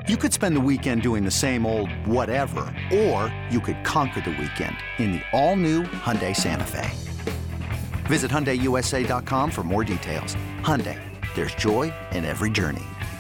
You could spend the weekend doing the same old whatever, or you could conquer the weekend in the all-new Hyundai Santa Fe. Visit HyundaiUSA.com for more details. Hyundai, there's joy in every journey.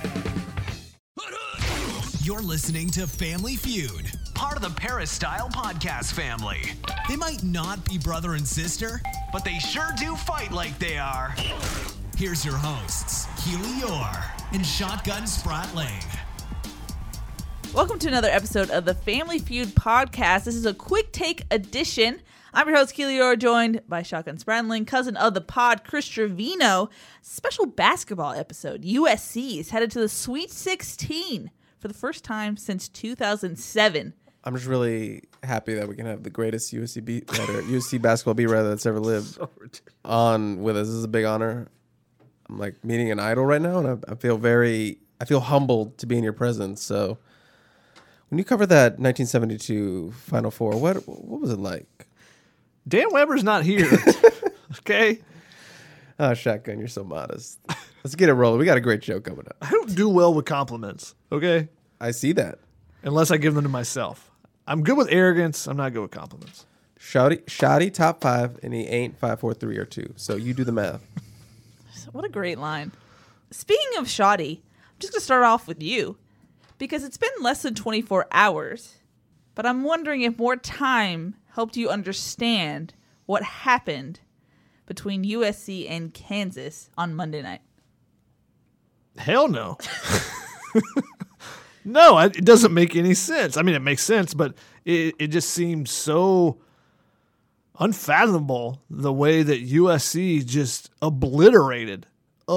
You're listening to Family Feud, part of the Paris-style podcast family. They might not be brother and sister, but they sure do fight like they are. Here's your hosts, Keely Orr and Shotgun Spratling. Welcome to another episode of the Family Feud podcast. This is a quick take edition. I'm your host, Keely Orr, joined by Shotgun Spratling, cousin of the pod, Chris Trevino. Special basketball episode. USC is headed to the Sweet 16 for the first time since 2007. I'm just really happy that we can have the greatest USC basketball beat writer that's ever lived on with us. This is a big honor. I'm like meeting an idol right now, and I feel humbled to be in your presence. So when you covered that 1972 Final Four, what was it like? Dan Weber's not here. Okay. Oh, Shotgun, you're so modest. Let's get it rolling. We got a great show coming up. I don't do well with compliments. Okay. I see that. Unless I give them to myself. I'm good with arrogance. I'm not good with compliments. Shoddy top 5, and he ain't 5, 4, 3, or 2. So you do the math. What a great line. Speaking of shoddy, I'm just going to start off with you. Because it's been less than 24 hours, but I'm wondering if more time helped you understand what happened between USC and Kansas on Monday night. Hell no. No, it doesn't make any sense. I mean, it makes sense, but it just seems so unfathomable the way that USC just obliterated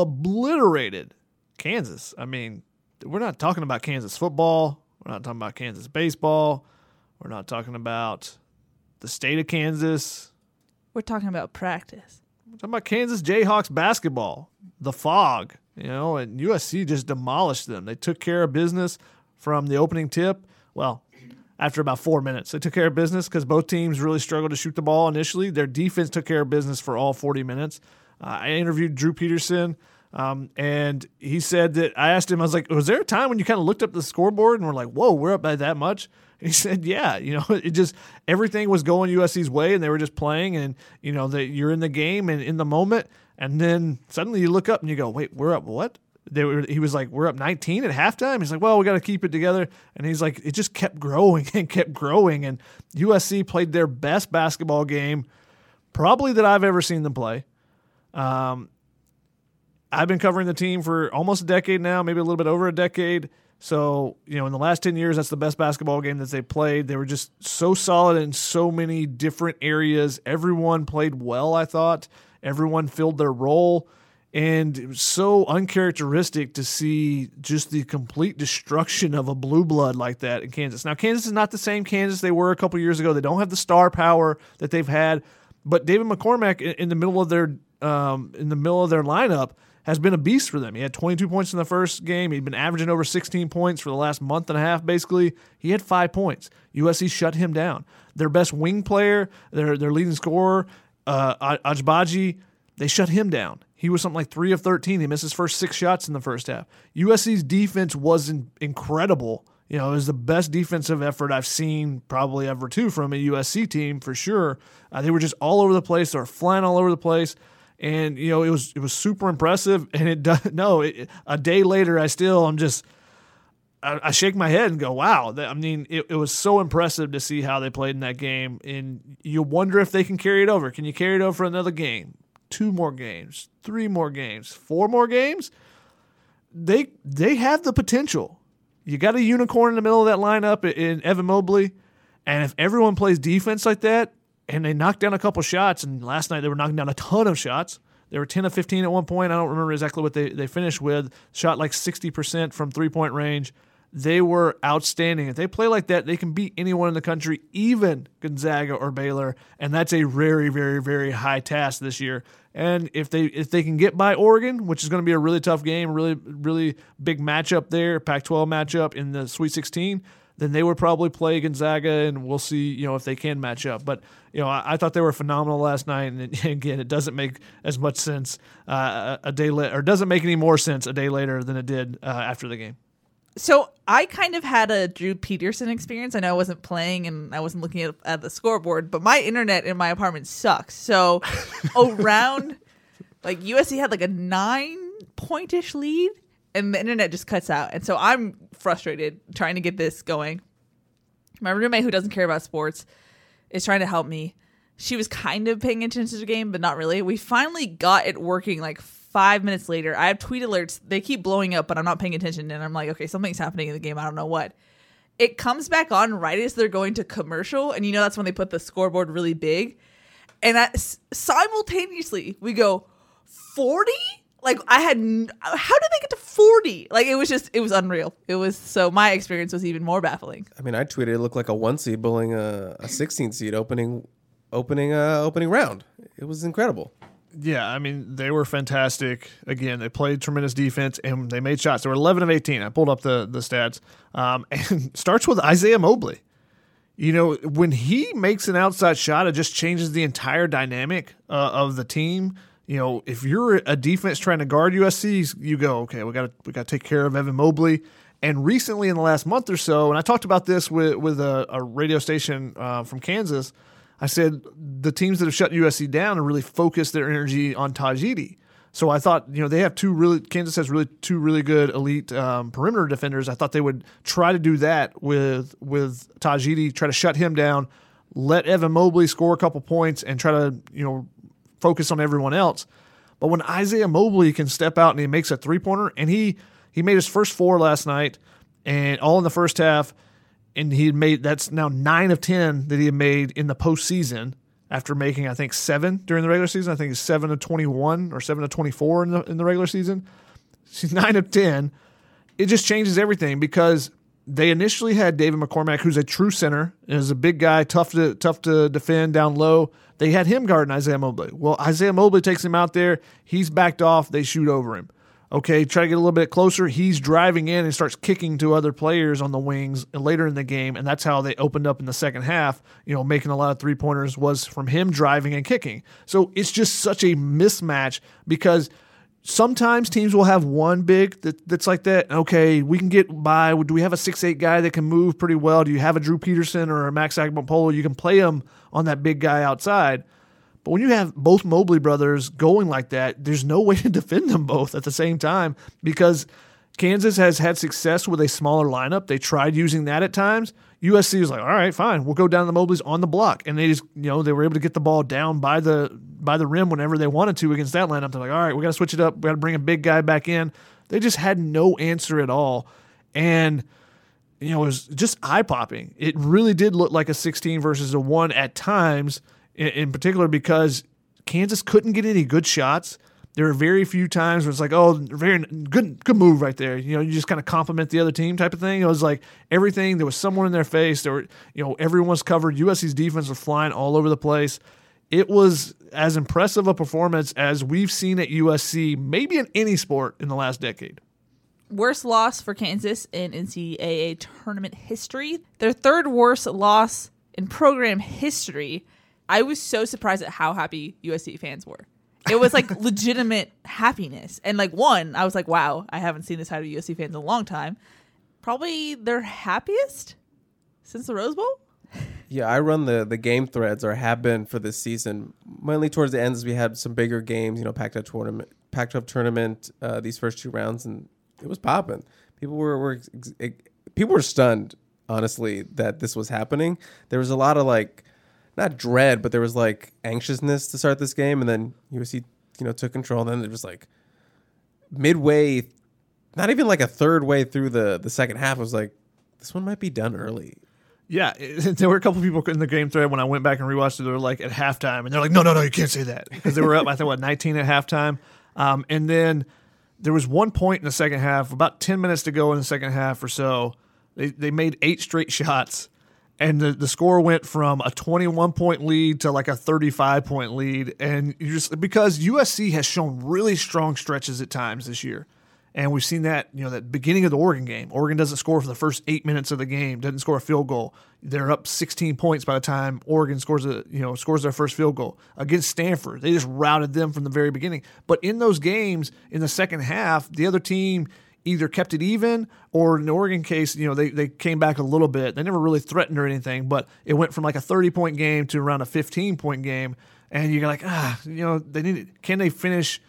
Kansas. I mean, we're not talking about Kansas football. We're not talking about Kansas baseball. We're not talking about the state of Kansas. We're talking about practice. We're talking about Kansas Jayhawks basketball, the Fog, and USC just demolished them. They took care of business from the opening tip. Well, after about 4 minutes, they took care of business because both teams really struggled to shoot the ball initially. Their defense took care of business for all 40 minutes. I interviewed Drew Peterson. And he said that I asked him, I was like, was there a time when you kind of looked up the scoreboard and were like, whoa, we're up by that much? And he said, yeah, it just, everything was going USC's way and they were just playing and, that you're in the game and in the moment. And then suddenly you look up and you go, wait, we're up what? He was like, we're up 19 at halftime. He's like, well, we got to keep it together. And he's like, it just kept growing and kept growing. And USC played their best basketball game probably that I've ever seen them play. I've been covering the team for almost a decade now, maybe a little bit over a decade. So, in the last 10 years, that's the best basketball game that they played. They were just so solid in so many different areas. Everyone played well, I thought. Everyone filled their role. And it was so uncharacteristic to see just the complete destruction of a blue blood like that in Kansas. Now, Kansas is not the same Kansas they were a couple years ago. They don't have the star power that they've had. But David McCormack, in the middle of their lineup, has been a beast for them. He had 22 points in the first game. He'd been averaging over 16 points for the last month and a half, basically. He had 5 points. USC shut him down. Their best wing player, their leading scorer, Ajbaji, they shut him down. He was something like 3 of 13. He missed his first 6 shots in the first half. USC's defense was incredible. It was the best defensive effort I've seen probably ever, too, from a USC team, for sure. They were just all over the place. They were flying all over the place. And, it was super impressive. And a day later, I shake my head and go, wow. It was so impressive to see how they played in that game. And you wonder if they can carry it over. Can you carry it over for another game? 2 more games, 3 more games, 4 more games? They have the potential. You got a unicorn in the middle of that lineup in Evan Mobley. And if everyone plays defense like that, and they knocked down a couple shots, and last night they were knocking down a ton of shots. They were 10 of 15 at one point. I don't remember exactly what they finished with. Shot like 60% from three-point range. They were outstanding. If they play like that, they can beat anyone in the country, even Gonzaga or Baylor, and that's a very, very, very high task this year. And if they can get by Oregon, which is going to be a really tough game, really, really big matchup there, Pac-12 matchup in the Sweet 16, then they would probably play Gonzaga, and we'll see, if they can match up. But, I thought they were phenomenal last night, and again, it doesn't make as much sense a day later, or doesn't make any more sense a day later than it did after the game. So I kind of had a Drew Peterson experience. I know I wasn't playing and I wasn't looking at the scoreboard, but my internet in my apartment sucks. So around, like, USC had like a 9-point-ish lead, and the internet just cuts out. And so I'm frustrated trying to get this going. My roommate, who doesn't care about sports, is trying to help me. She was kind of paying attention to the game, but not really. We finally got it working like 5 minutes later. I have tweet alerts. They keep blowing up, but I'm not paying attention. And I'm like, okay, something's happening in the game. I don't know what. It comes back on right as they're going to commercial. And that's when they put the scoreboard really big. And simultaneously, we go, 40? Like, how did they get to 40? Like, it was unreal. So my experience was even more baffling. I mean, I tweeted it looked like a 1 seed bullying a 16 seed opening round. It was incredible. Yeah, I mean, they were fantastic. Again, they played tremendous defense, and they made shots. They were 11 of 18. I pulled up the stats. And starts with Isaiah Mobley. When he makes an outside shot, it just changes the entire dynamic of the team. If you're a defense trying to guard USC, you go, okay, we got to take care of Evan Mobley. And recently in the last month or so, and I talked about this with a radio station from Kansas, I said the teams that have shut USC down have really focused their energy on Tajidi. So I thought, they have Kansas has two really good elite perimeter defenders. I thought they would try to do that with Tajidi, try to shut him down, let Evan Mobley score a couple points, and try to, focus on everyone else. But when Isaiah Mobley can step out and he makes a three-pointer, and he made his first 4 last night, and all in the first half, and that's now 9 of 10 that he had made in the postseason after making, I think, 7 during the regular season. I think it's 7 of 21 or 7 of 24 in the regular season. She's 9 of 10. It just changes everything because they initially had David McCormack, who's a true center, is a big guy, tough to defend down low. They had him guarding Isaiah Mobley. Well, Isaiah Mobley takes him out there. He's backed off. They shoot over him. Okay, try to get a little bit closer. He's driving in and starts kicking to other players on the wings later in the game, and that's how they opened up in the second half. Making a lot of three-pointers was from him driving and kicking. So it's just such a mismatch because sometimes teams will have one big that's like that. Okay, we can get by. Do we have a 6'8" guy that can move pretty well? Do you have a Drew Peterson or a Max Agbopola? You can play him on that big guy outside. But when you have both Mobley brothers going like that, there's no way to defend them both at the same time because Kansas has had success with a smaller lineup. They tried using that at times. USC was like, all right, fine, we'll go down to the Mobleys on the block. And they just, they were able to get the ball down by the rim whenever they wanted to against that lineup. They're like, all right, we got to switch it up. We got to bring a big guy back in. They just had no answer at all. And, it was just eye-popping. It really did look like a 16 versus a 1 at times, in particular because Kansas couldn't get any good shots. There were very few times where it's like, oh, very good move right there. You just kind of compliment the other team type of thing. It was like everything, there was someone in their face. There were, everyone was covered. USC's defense was flying all over the place. It was as impressive a performance as we've seen at USC, maybe in any sport in the last decade. Worst loss for Kansas in NCAA tournament history. Their third worst loss in program history. I was so surprised at how happy USC fans were. It was like legitimate happiness. And I was like, wow, I haven't seen this out of USC fans in a long time. Probably their happiest since the Rose Bowl. Yeah, I run the game threads, or have been for this season. Mainly towards the ends, we had some bigger games, Pac-12 tournament, these first 2 rounds, and it was popping. People were stunned, honestly, that this was happening. There was a lot of not dread, but there was anxiousness to start this game, and then USC, took control. And then it was midway, not even a third way through the second half, it was this one might be done early. Yeah, there were a couple people in the game thread when I went back and rewatched it. They were at halftime, and they're like, no, you can't say that because they were up, I think, 19 at halftime, and then there was one point in the second half, about 10 minutes to go in the second half or so. They made 8 straight shots. And the score went from a 21-point lead to a 35-point lead. And because USC has shown really strong stretches at times this year. And we've seen that, that beginning of the Oregon game. Oregon doesn't score for the first 8 minutes of the game, doesn't score a field goal. They're up 16 points by the time Oregon scores their first field goal. Against Stanford, they just routed them from the very beginning. But in those games, in the second half, the other team either kept it even, or in the Oregon case, they came back a little bit. They never really threatened or anything, but it went from like a 30-point game to around a 15-point game. And you're like, can they finish,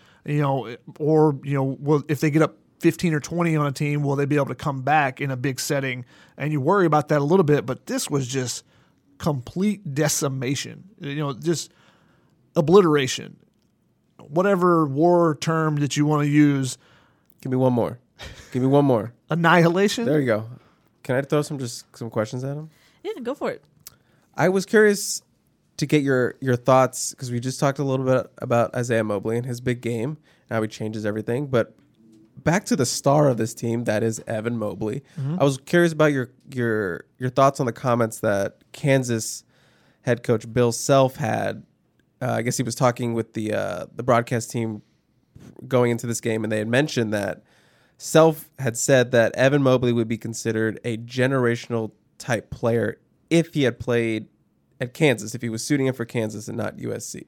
or, if they get up 15 or 20 on a team, will they be able to come back in a big setting? And you worry about that a little bit, but this was just complete decimation, just obliteration. Whatever war term that you want to use. Give me one more. Annihilation? There you go. Can I throw some questions at him? Yeah, go for it. I was curious to get your thoughts, because we just talked a little bit about Isaiah Mobley and his big game, and how he changes everything. But back to the star of this team, that is Evan Mobley. I was curious about your thoughts on the comments that Kansas head coach Bill Self had. I guess he was talking with the broadcast team going into this game, and they had mentioned that Self had said that Evan Mobley would be considered a generational type player if he had played at Kansas, if he was suiting up for Kansas and not USC.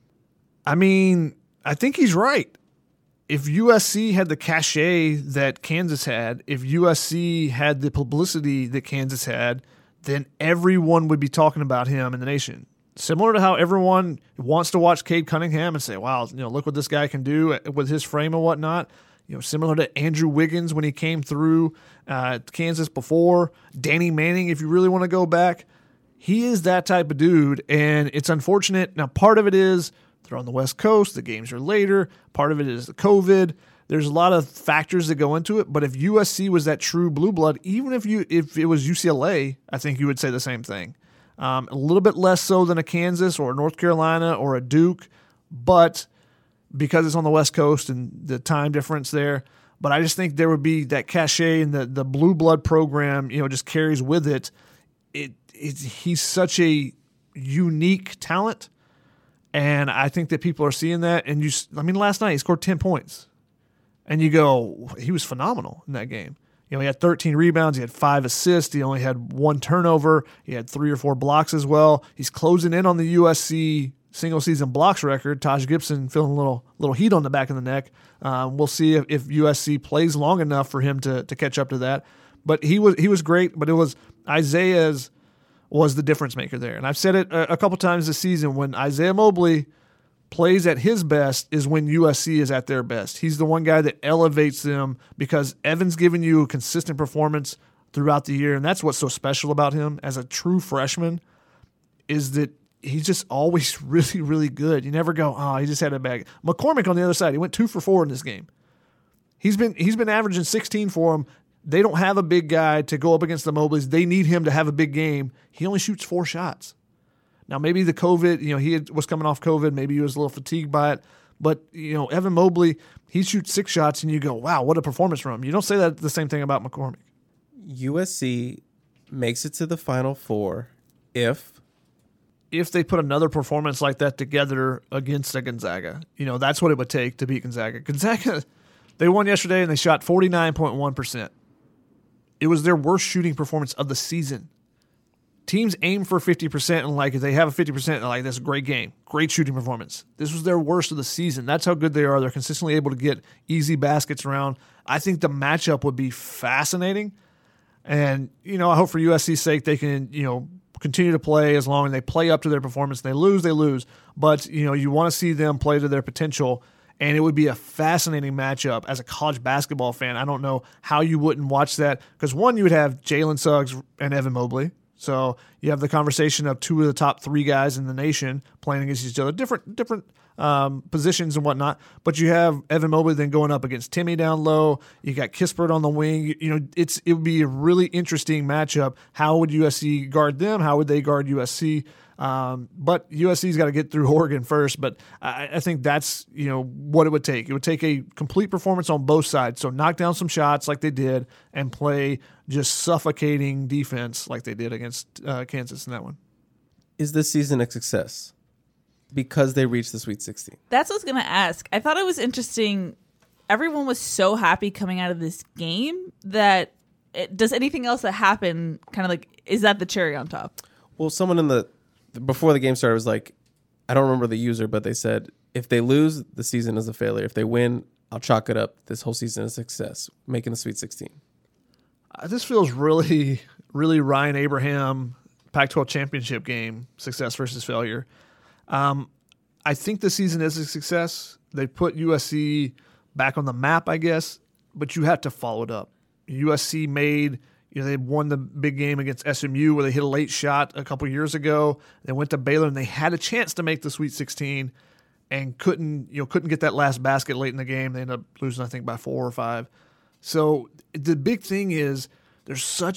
I mean, I think he's right. If USC had the cachet that Kansas had, if USC had the publicity that Kansas had, then everyone would be talking about him in the nation. Similar to how everyone wants to watch Cade Cunningham and say, wow, look what this guy can do with his frame and whatnot. Similar to Andrew Wiggins when he came through Kansas before. Danny Manning, if you really want to go back. He is that type of dude, and it's unfortunate. Now, part of it is they're on the West Coast. The games are later. Part of it is the COVID. There's a lot of factors that go into it, but if USC was that true blue blood, even if it was UCLA, I think you would say the same thing. A little bit less so than a Kansas or a North Carolina or a Duke, but because it's on the West Coast and the time difference there. But I just think there would be that cachet, and the blue blood program, just carries with it. He's such a unique talent, and I think that people are seeing that. And last night he scored 10 points, and you go, he was phenomenal in that game. He had 13 rebounds, he had 5 assists, he only had 1 turnover, he had 3 or 4 blocks as well. He's closing in on the USC single season blocks record. Taj Gibson feeling a little heat on the back of the neck. We'll see if USC plays long enough for him to catch up to that. But he was great. But it was Isaiah's was the difference maker there. And I've said it a couple times this season, when Isaiah Mobley plays at his best is when USC is at their best. He's the one guy that elevates them, because Evan's given you a consistent performance throughout the year, and that's what's so special about him as a true freshman, is that he's just always really, really good. You never go, oh, he just had a bag. McCormick on the other side, he went 2 for 4 in this game. He's been averaging 16 for him. They don't have a big guy to go up against the Mobleys. They need him to have a big game. He only shoots 4 shots. Now, maybe the COVID, he was coming off COVID. Maybe he was a little fatigued by it. But, Evan Mobley, he shoots 6 shots, and you go, wow, what a performance from him. You don't say that the same thing about McCormick. USC makes it to the Final Four if they put another performance like that together against a Gonzaga. That's what it would take to beat Gonzaga. Gonzaga, they won yesterday, and they shot 49.1%. It was their worst shooting performance of the season. Teams aim for 50%, and if they have a 50%, they're that's a great game, great shooting performance. This was their worst of the season. That's how good they are. They're consistently able to get easy baskets around. I think the matchup would be fascinating, and I hope for USC's sake they can continue to play as long as they play up to their performance. They lose, but you want to see them play to their potential. And it would be a fascinating matchup as a college basketball fan. I don't know how you wouldn't watch that, because one, you would have Jalen Suggs and Evan Mobley. So you have the conversation of 2 of the top 3 guys in the nation playing against each other, different positions and whatnot. But you have Evan Mobley then going up against Timmy down low. You got Kispert on the wing. It would be a really interesting matchup. How would USC guard them? How would they guard USC? But USC's got to get through Oregon first. But I think that's what it would take. It would take a complete performance on both sides. So knock down some shots like they did, and play just suffocating defense like they did against Kansas in that one. Is this season a success because they reached the Sweet 16? That's what I was going to ask. I thought it was interesting. Everyone was so happy coming out of this game that does anything else that happened is that the cherry on top? Well, someone before the game started was like, I don't remember the user, but they said, if they lose, the season is a failure. If they win, I'll chalk it up this whole season as a success, making the Sweet 16. This feels really, really Ryan Abraham Pac-12 championship game, success versus failure. I think the season is a success. They put USC back on the map, I guess, but you have to follow it up. USC they won the big game against SMU where they hit a late shot a couple years ago. They went to Baylor and they had a chance to make the Sweet 16 and couldn't get that last basket late in the game. They ended up losing, I think, by 4 or 5. So the big thing is there's so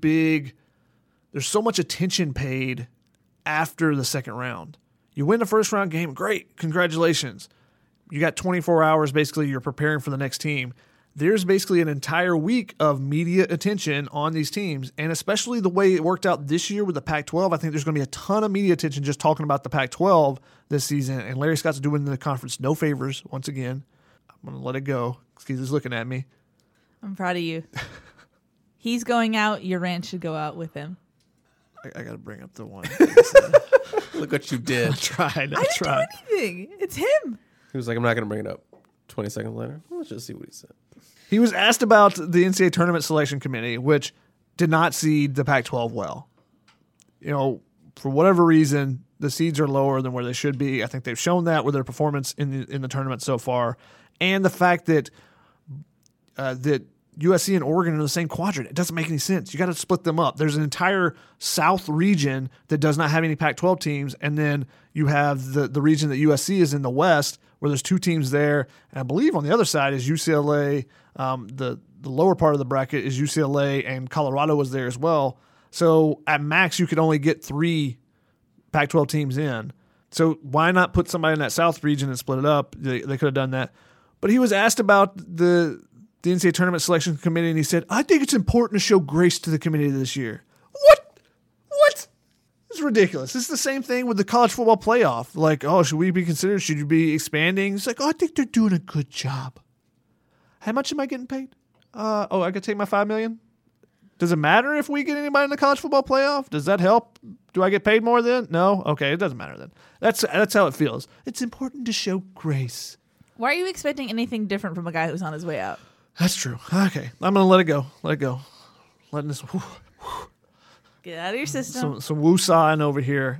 much attention paid after the second round. You win the first round game, great, congratulations. You got 24 hours, basically, you're preparing for the next team. There's basically an entire week of media attention on these teams, and especially the way it worked out this year with the Pac-12, I think there's going to be a ton of media attention just talking about the Pac-12 this season, and Larry Scott's doing the conference no favors once again. I'm going to let it go because he's looking at me. I'm proud of you. He's going out. Your rant should go out with him. I got to bring up the one. Look what you did. I tried. I didn't do anything. It's him. He was like, I'm not going to bring it up. 20 seconds later, let's just see what he said. He was asked about the NCAA Tournament Selection Committee, which did not seed the Pac-12 well. For whatever reason, the seeds are lower than where they should be. I think they've shown that with their performance in the tournament so far, and the fact that that USC and Oregon are in the same quadrant. It doesn't make any sense. You got to split them up. There's an entire South region that does not have any Pac-12 teams, and then you have the region that USC is in, the West, where there's 2 teams there. And I believe on the other side is UCLA. The lower part of the bracket is UCLA, and Colorado was there as well. So at max, you could only get 3 Pac-12 teams in. So why not put somebody in that South region and split it up? They could have done that. But he was asked about the NCAA Tournament Selection Committee, and he said, I think it's important to show grace to the committee this year. What? It's ridiculous. It's the same thing with the college football playoff. Like, should we be considered? Should you be expanding? It's like, I think they're doing a good job. How much am I getting paid? I could take my $5 million. Does it matter if we get anybody in the college football playoff? Does that help? Do I get paid more then? No? Okay, it doesn't matter then. That's how it feels. It's important to show grace. Why are you expecting anything different from a guy who's on his way out? That's true. Okay, I'm going to let it go. Letting this... Get out of your system. Some woo-sawing over here.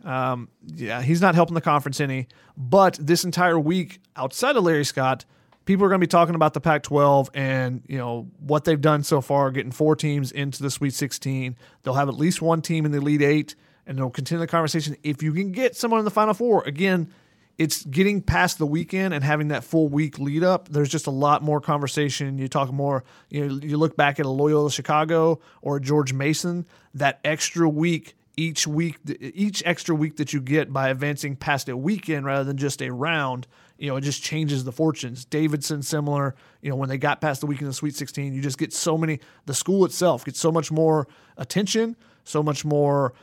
He's not helping the conference any. But this entire week, outside of Larry Scott, people are going to be talking about the Pac-12 and what they've done so far, getting 4 teams into the Sweet 16. They'll have at least 1 team in the Elite 8, and they'll continue the conversation. If you can get someone in the Final Four, again, it's getting past the weekend and having that full week lead up. There's just a lot more conversation. You talk more, you look back at a Loyola Chicago or a George Mason, that extra week, each extra week that you get by advancing past a weekend rather than just a round, it just changes the fortunes. Davidson, similar, when they got past the weekend of the Sweet 16, you just get the school itself gets so much more attention, so much more,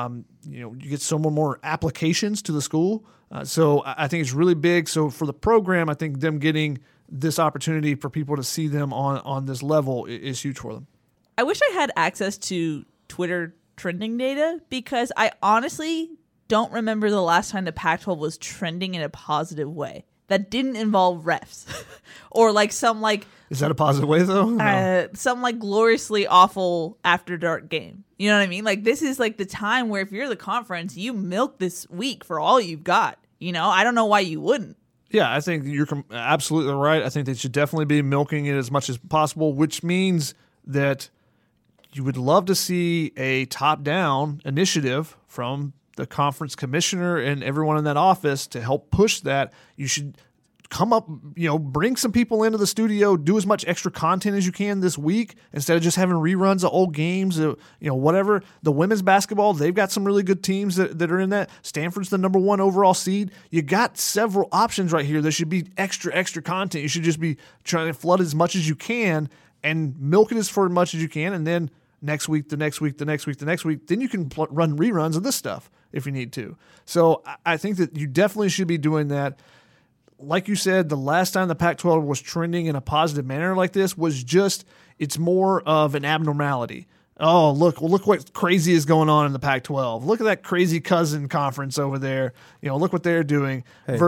you get so more applications to the school. So I think it's really big. So for the program, I think them getting this opportunity for people to see them on this level is huge for them. I wish I had access to Twitter trending data because I honestly don't remember the last time the Pac-12 was trending in a positive way that didn't involve refs or some Is that a positive way though? No. Some gloriously awful after dark game. You know what I mean? This is the time where if you're the conference, you milk this week for all you've got. I don't know why you wouldn't. Yeah, I think you're absolutely right. I think they should definitely be milking it as much as possible, which means that you would love to see a top-down initiative from the conference commissioner and everyone in that office to help push that. You should come up, bring some people into the studio, do as much extra content as you can this week instead of just having reruns of old games, whatever. The women's basketball, they've got some really good teams that are in that. Stanford's the number 1 overall seed. You got several options right here. There should be extra content. You should just be trying to flood as much as you can and milk it for as much as you can, and then next week, the next week, then you can run reruns of this stuff if you need to. So I think that you definitely should be doing that. Like you said, the last time the Pac-12 was trending in a positive manner like this was it's more of an abnormality. Oh, look what crazy is going on in the Pac-12. Look at that crazy cousin conference over there. Look what they're doing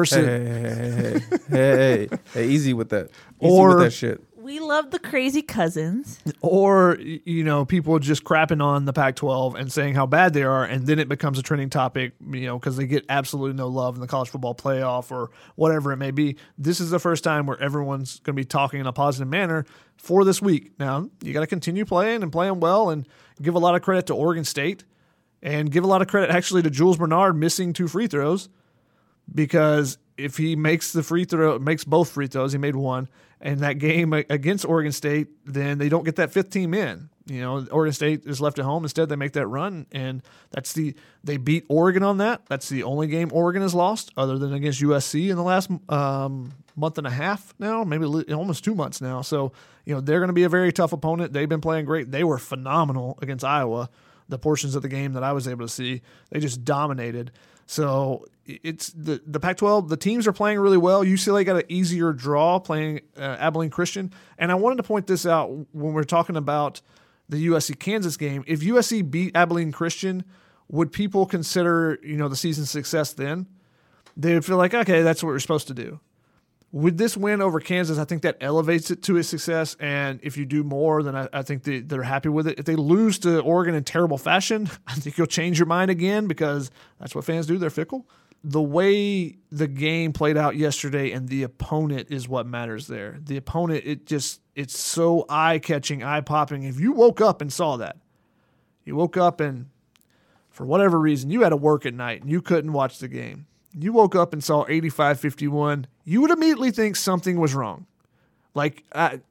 versus hey, easy with that. Easy with that shit. We love the crazy cousins. Or, people just crapping on the Pac-12 and saying how bad they are, and then it becomes a trending topic, because they get absolutely no love in the college football playoff or whatever it may be. This is the first time where everyone's going to be talking in a positive manner for this week. Now, you got to continue playing and playing well, and give a lot of credit to Oregon State, and give a lot of credit actually to Jules Bernard missing 2 free throws, because if he makes both free throws, he made one, and that game against Oregon State, then they don't get that 5th team in. Oregon State is left at home. Instead, they make that run, and they beat Oregon on that. That's the only game Oregon has lost, other than against USC in the last month and a half now, maybe almost 2 months now. So, they're going to be a very tough opponent. They've been playing great. They were phenomenal against Iowa. The portions of the game that I was able to see, they just dominated. So it's the Pac-12. The teams are playing really well. UCLA got an easier draw playing Abilene Christian. And I wanted to point this out when we're talking about the USC-Kansas game. If USC beat Abilene Christian, would people consider the season's success then? They would feel like, okay, that's what we're supposed to do. With this win over Kansas, I think that elevates it to a success. And if you do more, then I think they're happy with it. If they lose to Oregon in terrible fashion, I think you'll change your mind again, because that's what fans do. They're fickle. The way the game played out yesterday and the opponent is what matters there. The opponent, it's so eye-catching, eye-popping. If you woke up and saw that, you woke up and for whatever reason, you had to work at night and you couldn't watch the game. You woke up and saw 85-51, you would immediately think something was wrong. Like,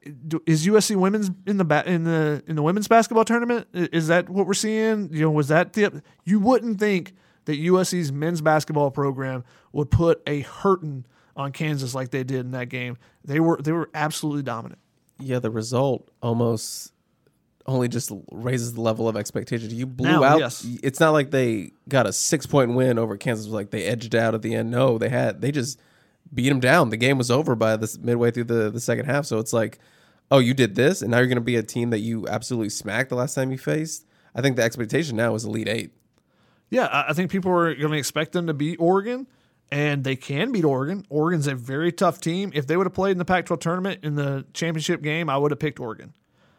is USC women's in the women's basketball tournament? Is that what we're seeing? Was that you wouldn't think that USC's men's basketball program would put a hurting on Kansas like they did in that game. They were absolutely dominant. Yeah, the result almost only just raises the level of expectation. You blew out. Yes. It's not like they got a 6-point win over Kansas. It was like they edged out at the end. No, they just beat them down. The game was over by this midway through the second half. So it's like, oh, you did this, and now you're going to be a team that you absolutely smacked the last time you faced. I think the expectation now is Elite Eight. Yeah, I think people are going to expect them to beat Oregon, and they can beat Oregon. Oregon's a very tough team. If they would have played in the Pac-12 tournament in the championship game, I would have picked Oregon,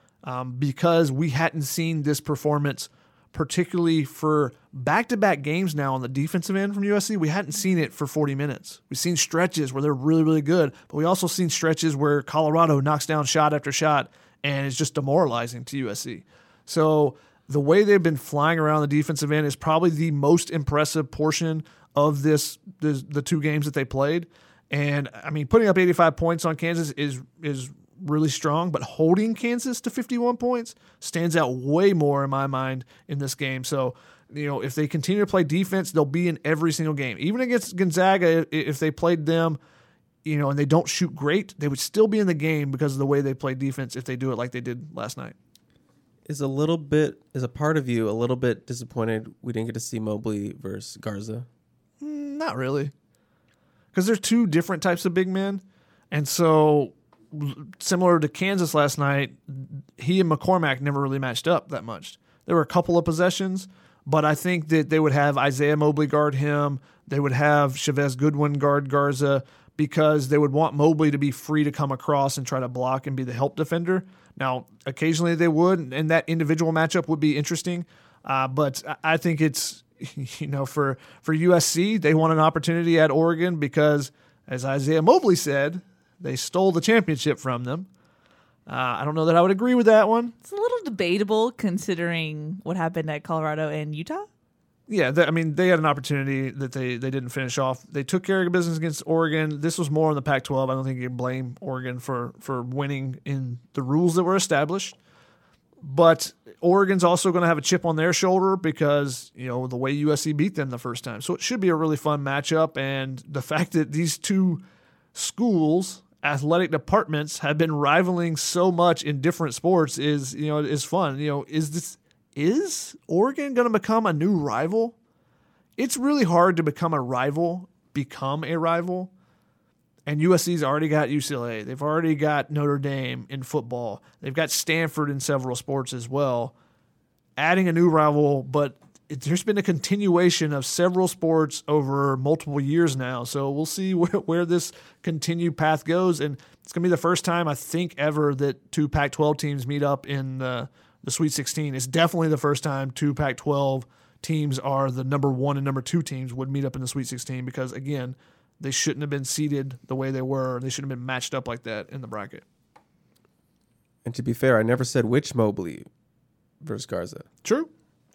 because we hadn't seen this performance, particularly for back-to-back games now on the defensive end from USC. We hadn't seen it for 40 minutes. We've seen stretches where they're really, really good, but we also seen stretches where Colorado knocks down shot after shot, and it's just demoralizing to USC. So the way they've been flying around the defensive end is probably the most impressive portion of the 2 games that they played. And, I mean, putting up 85 points on Kansas is really strong, but holding Kansas to 51 points stands out way more in my mind in this game. So, if they continue to play defense, they'll be in every single game. Even against Gonzaga, if they played them, and they don't shoot great, they would still be in the game because of the way they play defense if they do it like they did last night. Is a part of you a little bit disappointed we didn't get to see Mobley versus Garza? Not really, because they're 2 different types of big men, and so similar to Kansas last night, he and McCormack never really matched up that much. There were a couple of possessions, but I think that they would have Isaiah Mobley guard him. They would have Chavez Goodwin guard Garza, because they would want Mobley to be free to come across and try to block and be the help defender. Now, occasionally they would, and that individual matchup would be interesting. But I think it's, for USC, they want an opportunity at Oregon because, as Isaiah Mobley said, they stole the championship from them. I don't know that I would agree with that one. It's a little debatable considering what happened at Colorado and Utah. Yeah, they had an opportunity that they didn't finish off. They took care of business against Oregon. This was more in the Pac-12. I don't think you can blame Oregon for winning in the rules that were established. But Oregon's also going to have a chip on their shoulder because, the way USC beat them the first time. So it should be a really fun matchup. And the fact that these 2 schools' athletic departments have been rivaling so much in different sports is fun. Is Oregon going to become a new rival? It's really hard to become a rival. And USC's already got UCLA. They've already got Notre Dame in football. They've got Stanford in several sports as well. adding a new rival, but there's been a continuation of several sports over multiple years now. So we'll see where this continued path goes. And it's going to be the first time, I think, ever that two Pac-12 teams meet up in the Sweet 16. It's definitely the first time two Pac-12 teams are the number 1 and number 2 teams would meet up in the Sweet 16 because, again, they shouldn't have been seeded the way they were. They shouldn't have been matched up like that in the bracket. And to be fair, I never said which Mobley versus Garza. True.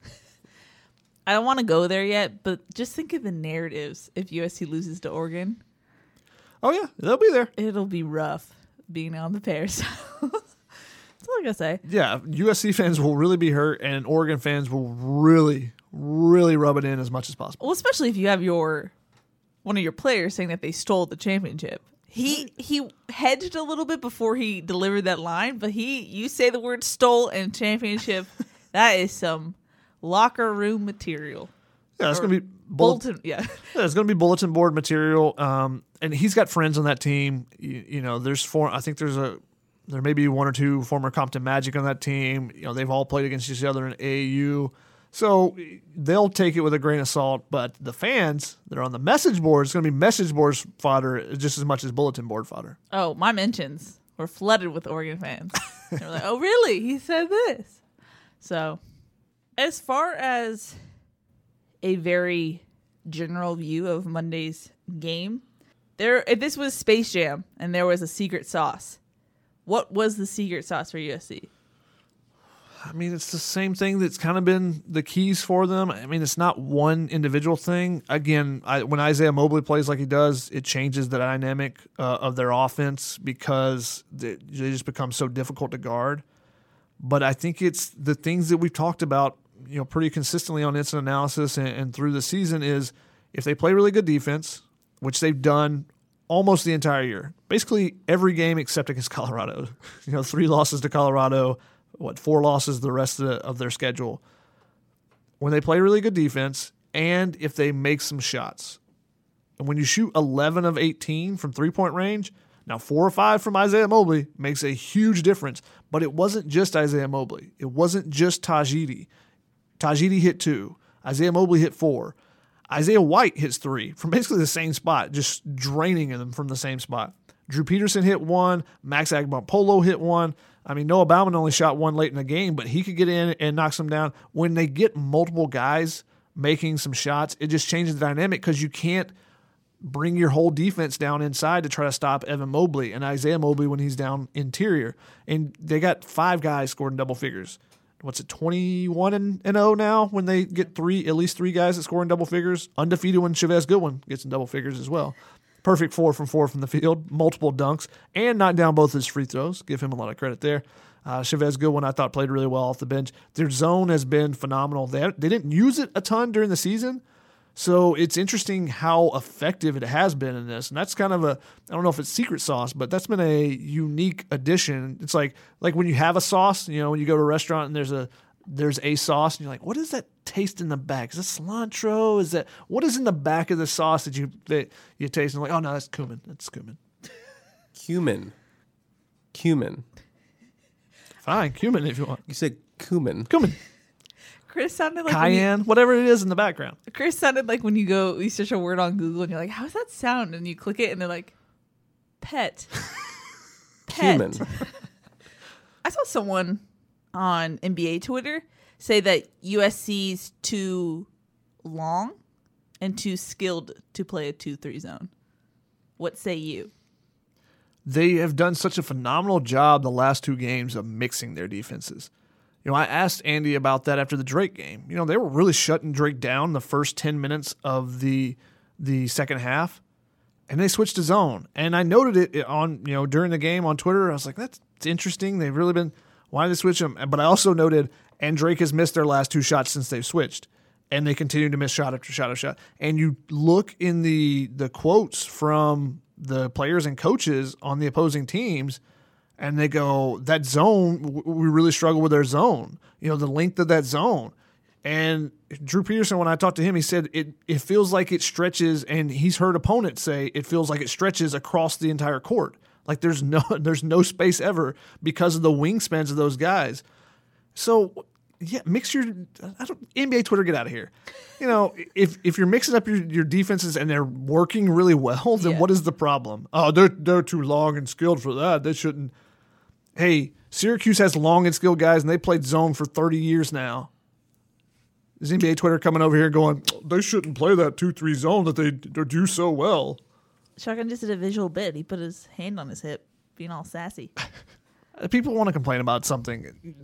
I don't want to go there yet, but just think of the narratives if USC loses to Oregon. Oh, yeah. They'll be there. It'll be rough being on the Bears. That's all I gotta say. Yeah, USC fans will really be hurt, and Oregon fans will really, really rub it in as much as possible. Well, especially if you have one of your players saying that they stole the championship. He hedged a little bit before he delivered that line, but you say the word stole and championship, that is some locker room material. Yeah, it's going to be bulletin. Yeah, it's going to be bulletin board material. And he's got friends on that team. You know, I think there may be 1 or 2 former Compton Magic on that team. You know, they've all played against each other in AAU. So they'll take it with a grain of salt. But the fans that are on the message board, it's going to be message board fodder just as much as bulletin board fodder. Oh, my mentions were flooded with Oregon fans. They were like, oh, really? He said this. So as far as a very general view of Monday's game, if this was Space Jam and there was a secret sauce, what was the secret sauce for USC? I mean, it's the same thing that's kind of been the keys for them. I mean, it's not one individual thing. Again, when Isaiah Mobley plays like he does, it changes the dynamic of their offense because they just become so difficult to guard. But I think it's the things that we've talked about, you know, pretty consistently on Instant Analysis and through the season is if they play really good defense, which they've done almost the entire year, basically every game except against Colorado. 3 losses to Colorado, 4 losses the rest of their schedule. When they play really good defense and if they make some shots. And when you shoot 11 of 18 from 3-point range, now 4 or 5 from Isaiah Mobley makes a huge difference. But it wasn't just Isaiah Mobley. It wasn't just Tajidi. Tajidi hit 2. Isaiah Mobley hit 4. Isaiah White hits 3 from basically the same spot, just draining them from the same spot. Drew Peterson hit 1. Max Agbampolo hit 1. I mean, Noah Baumann only shot 1 late in the game, but he could get in and knock some down. When they get multiple guys making some shots, it just changes the dynamic because you can't bring your whole defense down inside to try to stop Evan Mobley and Isaiah Mobley when he's down interior. And they got 5 guys scored in double figures. What's it, 21-0 now when they get at least 3 guys that score in double figures? Undefeated when Chavez Goodwin gets in double figures as well. Perfect 4 from 4 from the field, multiple dunks, and knocked down both his free throws. Give him a lot of credit there. Chavez Goodwin, I thought, played really well off the bench. Their zone has been phenomenal. They didn't use it a ton during the season, so it's interesting how effective it has been in this. And that's kind of I don't know if it's secret sauce, but that's been a unique addition. It's like when you have a sauce, when you go to a restaurant and there's a sauce, and you're like, what does that taste in the back? Is it cilantro? What is in the back of the sauce that you taste? And like, oh no, that's cumin. That's cumin. Cumin. Fine, cumin if you want. You said cumin. Cumin. Chris sounded like cayenne, whatever it is in the background. Chris sounded like when you search a word on Google and you're like, how does that sound? And you click it and they're like, pet. Cumin. I saw someone on NBA Twitter say that USC's too long and too skilled to play a 2-3 zone. What say you? They have done such a phenomenal job the last 2 games of mixing their defenses. I asked Andy about that after the Drake game. They were really shutting Drake down the first 10 minutes of the second half, and they switched to zone. And I noted it on during the game on Twitter. I was like, that's interesting. They've really been. Why did they switch them? But I also noted, and Drake has missed their last 2 shots since they've switched, and they continue to miss shot after shot after shot. And you look in the quotes from the players and coaches on the opposing teams, and they go, that zone, we really struggle with their zone, the length of that zone. And Drew Peterson, when I talked to him, he said it feels like it stretches, and he's heard opponents say it feels like it stretches across the entire court. Like there's no space ever because of the wingspans of those guys. So Yeah, mix your NBA Twitter, get out of here. You know, if you're mixing up your defenses and they're working really well, then what is the problem? Oh, they're too long and skilled for that. They shouldn't. Hey, Syracuse has long and skilled guys, and they played zone for 30 years now. Is NBA Twitter coming over here going, they shouldn't play that 2-3 zone that they do so well? Shotgun just did a visual bit. He put his hand on his hip, being all sassy. People want to complain about something.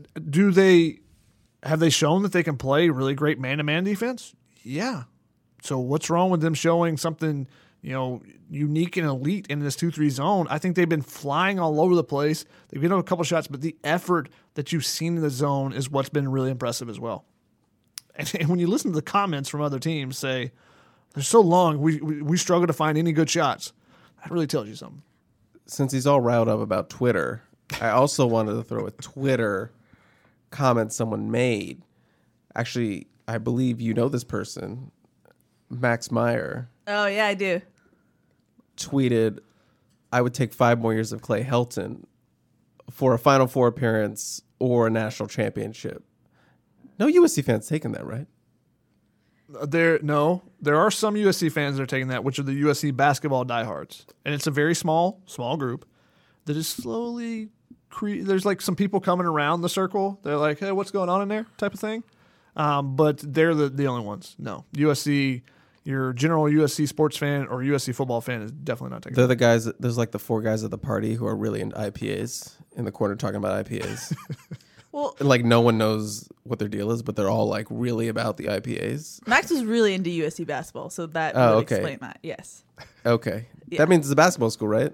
Have they shown that they can play really great man-to-man defense? Yeah. So what's wrong with them showing something, unique and elite in this 2-3 zone? I think they've been flying all over the place. They've given up a couple shots, but the effort that you've seen in the zone is what's been really impressive as well. And when you listen to the comments from other teams say, they're so long, we struggle to find any good shots, that really tells you something. Since he's all riled up about Twitter, I also wanted to throw a Twitter comment someone made. Actually, I believe you know this person, Max Meyer. Oh, yeah, I do. Tweeted, I would take 5 more years of Clay Helton for a Final Four appearance or a national championship. No USC fans taking that, right? There are some USC fans that are taking that, which are the USC basketball diehards. And it's a very small group that is slowly there's like some people coming around the circle. They're like, hey, what's going on in there type of thing. But they're the only ones. No. USC, your general USC sports fan or USC football fan is definitely not taking They're the guys, there's like the 4 guys at the party who are really into IPAs in the corner talking about IPAs. Well, like no one knows what their deal is, but they're all like really about the IPAs. Max was really into USC basketball, so that would explain that. Yes. Okay. Yeah. That means it's a basketball school, right?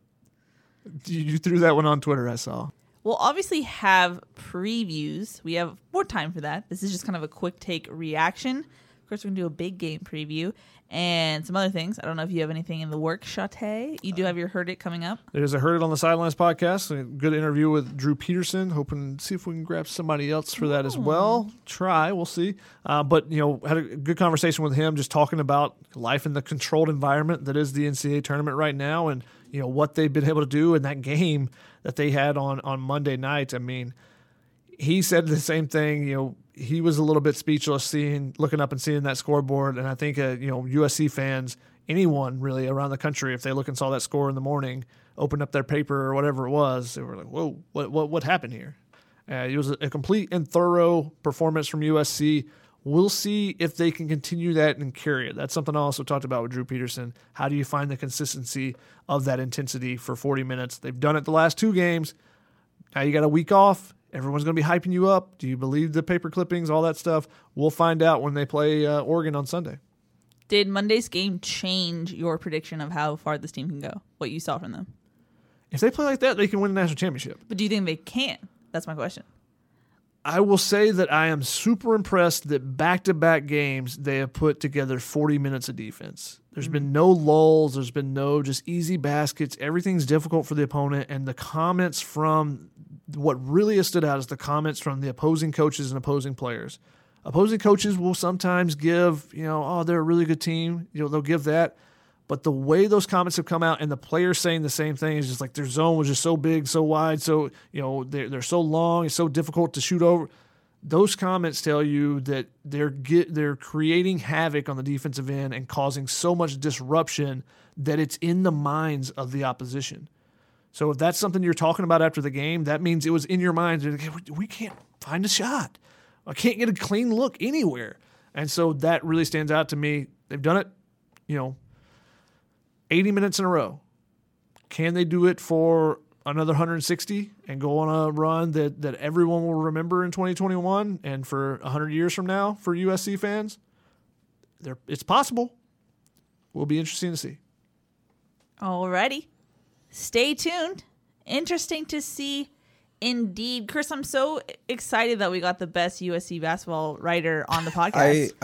You threw that one on Twitter, I saw. We'll obviously have previews. We have more time for that. This is just kind of a quick take reaction. Of course, we're going to do a big game preview and some other things. I don't know if you have anything in the works, Shate. You do have your Heard It coming up. There's a Heard It on the Sidelines podcast. A good interview with Drew Peterson. Hoping to see if we can grab somebody else for that as well. We'll see. But, had a good conversation with him just talking about life in the controlled environment that is the NCAA tournament right now and, what they've been able to do in that game that they had on Monday night. I mean, he said the same thing. He was a little bit speechless looking up and seeing that scoreboard. And I think, USC fans, anyone really around the country, if they look and saw that score in the morning, opened up their paper or whatever it was, they were like, whoa, what happened here? It was a complete and thorough performance from USC. We'll see if they can continue that and carry it. That's something I also talked about with Drew Peterson. How do you find the consistency of that intensity for 40 minutes? They've done it the last 2 games. Now you got a week off. Everyone's going to be hyping you up. Do you believe the paper clippings, all that stuff? We'll find out when they play Oregon on Sunday. Did Monday's game change your prediction of how far this team can go, what you saw from them? If they play like that, they can win the national championship. But do you think they can? That's my question. I will say that I am super impressed that back-to-back games they have put together 40 minutes of defense. There's been no lulls. There's been no just easy baskets. Everything's difficult for the opponent. And the comments from what really has stood out is the comments from the opposing coaches and opposing players. Opposing coaches will sometimes give, they're a really good team. They'll give that. But the way those comments have come out and the players saying the same thing is just like their zone was just so big, so wide, so they're so long, it's so difficult to shoot over. Those comments tell you that they're creating havoc on the defensive end and causing so much disruption that it's in the minds of the opposition. So if that's something you're talking about after the game, that means it was in your mind. We can't find a shot. I can't get a clean look anywhere. And so that really stands out to me. They've done it, 80 minutes in a row. Can they do it for another 160 and go on a run that everyone will remember in 2021 and for 100 years from now for USC fans? It's possible. Will be interesting to see. Alrighty. Stay tuned. Interesting to see indeed. Chris, I'm so excited that we got the best USC basketball writer on the podcast.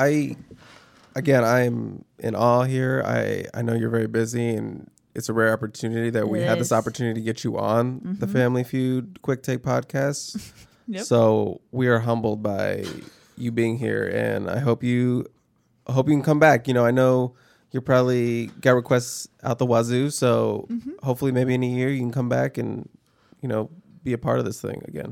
I'm in awe here. I know you're very busy, and it's a rare opportunity that we had this opportunity to get you on the Family Feud Quick Take podcast. Yep. So we are humbled by you being here, and I hope you can come back. I know you probably got requests out the wazoo, so hopefully maybe in a year you can come back and be a part of this thing again.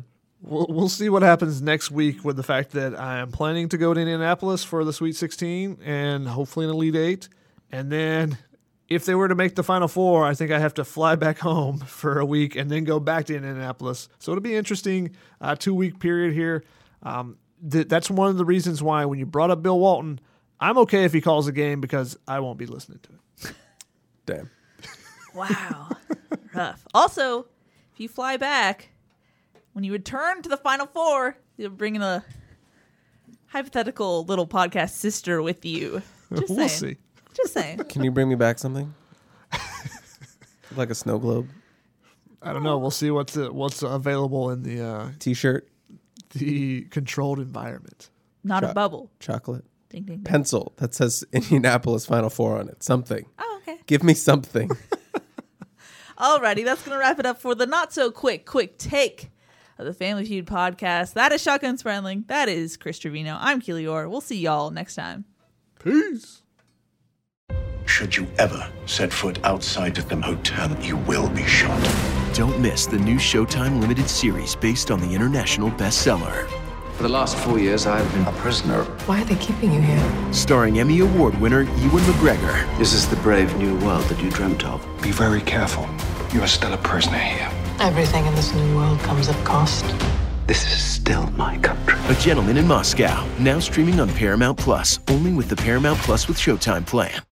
We'll see what happens next week with the fact that I am planning to go to Indianapolis for the Sweet 16 and hopefully an Elite 8. And then if they were to make the Final Four, I think I have to fly back home for a week and then go back to Indianapolis. So it'll be interesting 2-week period here. That's one of the reasons why when you brought up Bill Walton, I'm okay if he calls a game because I won't be listening to it. Damn. Wow. Rough. Also, if you fly back, when you return to the Final Four, you'll bring in a hypothetical little podcast sister with you. Just We'll saying. see. Just saying. Can you bring me back something? Like a snow globe? I don't know. We'll see what's available in T-shirt? the controlled environment. Not a bubble. Chocolate? Ding, ding, ding. Pencil that says Indianapolis Final Four on it. Something. Oh, okay. Give me something. Alrighty, that's going to wrap it up for the not so quick take of the Family Feud podcast. That is Shotgun Spreadling. That is Chris Trevino. I'm Keely Orr. We'll see y'all next time. Peace. Should you ever set foot outside of them hotel, you will be shot. Don't miss the new Showtime limited series based on the international bestseller. For the last 4 years, I've been a prisoner. Why are they keeping you here? Starring Emmy Award winner Ewan McGregor. This is the brave new world that you dreamt of. Be very careful. You are still a prisoner here. Everything in this new world comes at cost. This is still my country. A Gentleman in Moscow. Now streaming on Paramount Plus. Only with the Paramount Plus with Showtime plan.